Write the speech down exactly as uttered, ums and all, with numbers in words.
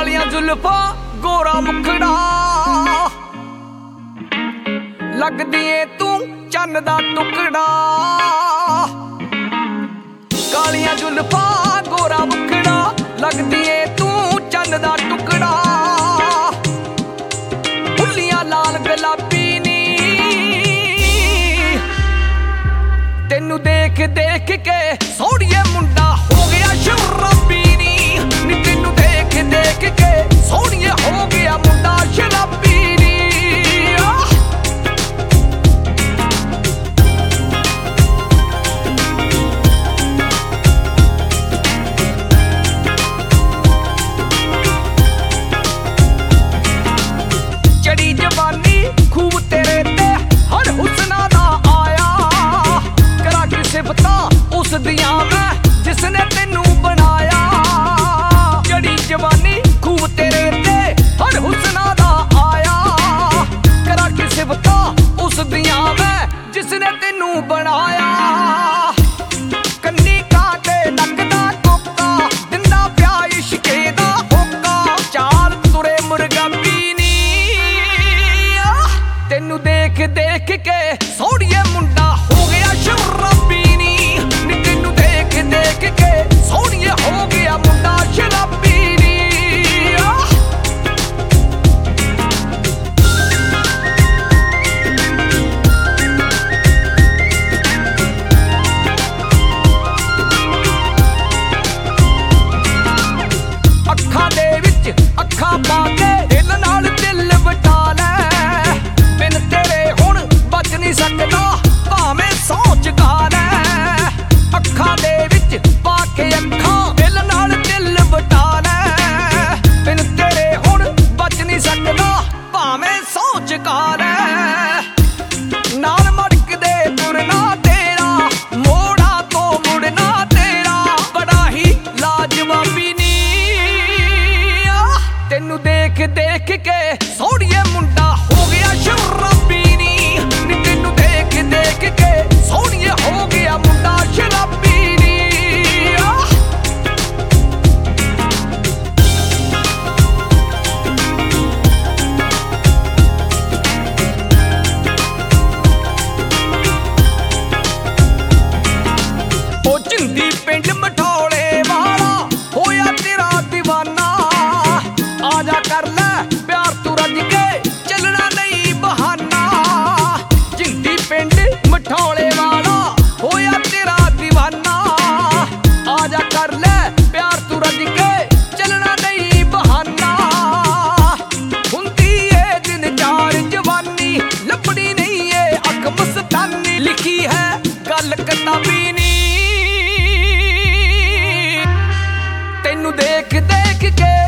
ਕਾਲੀਆਂ ਜ਼ੁਲਫਾਂ ਗੋਰਾ ਮੁਖੜਾ ਲੱਗਦੀ ਏ ਤੂੰ ਚੰਨ ਦਾ ਟੁਕੜਾ। ਕਾਲੀਆਂ ਜ਼ੁਲਫਾਂ ਗੋਰਾ ਮੁਖੜਾ ਲੱਗਦੀ ਏ ਤੂੰ ਚੰਨ ਦਾ ਟੁਕੜਾ। ਫੁੱਲੀਆਂ ਲਾਲ ਗੁਲਾਬੀ ਨੀ ਤੈਨੂੰ ਦੇਖ ਦੇਖ ਕੇ ਸੋਹਣੀਏ ਮੁੰਡਾ ਹੋ ਗਿਆ ਸ਼ਰਾਬੀ ਨੀ। ਨੀ ਤੈਨੂੰ ਦੇਖ ਦੇਖ ਕੇ ਸੋਹਣੀਏ ਹੋ ਗਿਆ ਮੁੰਡਾ ਸ਼ਰਾਬੀ ਨੀ। ਚੜੀ ਜਵਾਨੀ ਖੂਬ ਤੇਰੇ ਤੇ ਹਰ ਹੁਸਨਾ ਦਾ ਆਇਆ। ਕਰਾਂ ਕੀ ਸਿਫਤਾਂ ਉਸ ਦੀਆਂ ਮੈਂ ਜਿਸਨੇ ਤੈਨੂੰ ਬਣਾਇਆ। ਚੜੀ ਜਵਾਨੀ ਖੂਬ ਤੇਰੇ ਤੇ ਹਰ ਹੁਸਨਾ ਦਾ ਆਇਆ। ਕਰਾਂ ਕੀ ਸਿਫਤਾਂ ਉਸ ਦੀਆਂ ਮੈਂ ਜਿਸਨੇ ਤੈਨੂੰ ਬਣਾਇਆ। ਕੰਨੀ ਕਾਟੇ ਨੱਕ ਦਾ ਕੋਕਾ ਦਿੰਦਾ ਪਿਆ ਇਸ਼ਕੇ ਦਾ ਹੋਕਾ। ਚਾਲ ਤੁਰੇ ਮੁਰਗਾਬੀ ਨੀ ਤੈਨੂੰ ਦੇਖ ਦੇਖ ਕੇ ਸੋਹਣੀਏ ਮੁੰਡਾ ਹੋ ਗਿਆ ਸ਼ਰਾਬੀ ਨੀ। ਨੀ ਤੈਨੂੰ ਦੇਖ ਦੇਖ ਕੇ ਸੋਹਣੀਏ ਹੋ ਗਿਆ ਮੁੰਡਾ ਸ਼ਰਾਬੀ ਨੀ। ਅੱਖਾਂ ਦੇ ਵਿੱਚ ਅੱਖਾਂ ਪਾ ਕੇ ਦਿਲ ਨਾਲ ਦਿਲ ਵਟਾ ਲੈ। ਬਿਨ ਤੇਰੇ ਹੁਣ ਬਚ ਨਹੀਂ ਸਕਦਾ ਭਾਵੇਂ ਸਹੁੰ ਚੁਕਾ ਲੈ। ਅੱਖਾਂ ਦੇ ਵਿੱਚ ਪਾ ਕੇ ਅੱਖਾਂ ਦਿਲ ਨਾਲ ਦਿਲ ਵਟਾ ਲੈ। ਬਿਨ ਤੇਰੇ ਹੁਣ ਬਚ ਨਹੀਂ ਸਕਦਾ ਭਾਵੇਂ ਸਹੁੰ ਚੁਕਾ ਲੈ। ਨਾਲ ਮੜਕਦੇ ਤੁਰਨਾ ਤੇਰਾ ਮੋੜਾ ਤੋਂ ਮੁੜਨਾ ਤੇਰਾ ਬੜਾ ਹੀ ਲਾਜਵਾਬੀ ਨੀ। ਤੈਨੂੰ ਦੇਖ ਦੇਖ ਕੇ ਸੋਹਣੀਏ ਮੁੰਡਾ ਹੋ ਗਿਆ ਸ਼ਰਾਬੀ ਨੀ। ਨੀ ਤੈਨੂੰ ਦੇਖ ਦੇਖ ਕੇ ਸੋਹਣੀਏ ਹੋ ਗਿਆ ਮੁੰਡਾ ਸ਼ਰਾਬੀ ਨੀ। ਉਹ ਜਿੰਦੀ ਪਿੰਡ ਮਠੌਲੇ ਵਾਲਾ ਹੋਇਆ ਤੇਰਾ ਦੀਵਾਨਾ। ਆ ਜਾ ਕਰ ਲੈ ਪਿਆਰ ਤੂੰ ਰੱਜ ਕੇ ਚੱਲਣਾ ਨਹੀਂ ਬਹਾਨਾ। ਜਿੰਦੀ ਪਿੰਡ ਮਠੌਲੇ ਵਾਲਾ ਹੋਇਆ ਤੇਰਾ ਦੀਵਾਨਾ। ਆ ਜਾ ਕਰ ਲੈ ਪਿਆਰ ਤੂੰ ਰੱਜ ਕੇ ਚੱਲਣਾ ਨਹੀਂ ਬਹਾਨਾ। ਹੁੰਦੀ ਏ ਦਿਨ ਚਾਰ ਜਵਾਨੀ ਲੱਭਣੀ ਨਹੀਂ ਏ ਅੱਖ ਮਸਤਾਨੀ। ਲਿਖੀ ਹੈ ਗੱਲ ਕਿਤਾਬੀ ਨੀ ਤੈਨੂੰ ਦੇਖ ਦੇਖ ਕੇ